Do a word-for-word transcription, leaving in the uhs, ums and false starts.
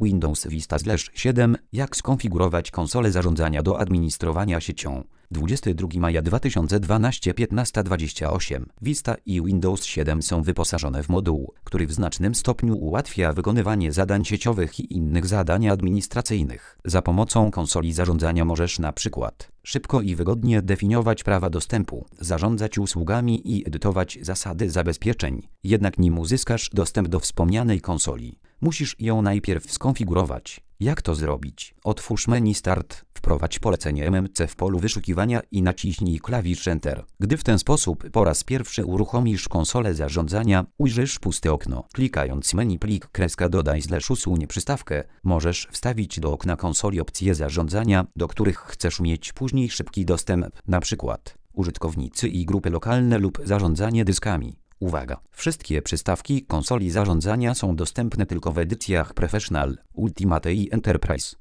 Windows Vista siedem. Jak skonfigurować konsolę zarządzania do administrowania siecią? dwudziestego drugiego maja dwa tysiące dwunastego, piętnasta dwadzieścia osiem. Vista i Windows siedem są wyposażone w moduł, który w znacznym stopniu ułatwia wykonywanie zadań sieciowych i innych zadań administracyjnych. Za pomocą konsoli zarządzania możesz na przykład szybko i wygodnie definiować prawa dostępu, zarządzać usługami i edytować zasady zabezpieczeń. Jednak nim uzyskasz dostęp do wspomnianej konsoli, musisz ją najpierw skonfigurować. Jak to zrobić? Otwórz menu Start, wprowadź polecenie M M C w polu wyszukiwania i naciśnij klawisz Enter. Gdy w ten sposób po raz pierwszy uruchomisz konsolę zarządzania, ujrzysz puste okno. Klikając menu plik kreska dodaj slash usuń przystawkę, możesz wstawić do okna konsoli opcje zarządzania, do których chcesz mieć później szybki dostęp, np. użytkownicy i grupy lokalne lub zarządzanie dyskami. Uwaga! Wszystkie przystawki konsoli zarządzania są dostępne tylko w edycjach Professional, Ultimate i Enterprise.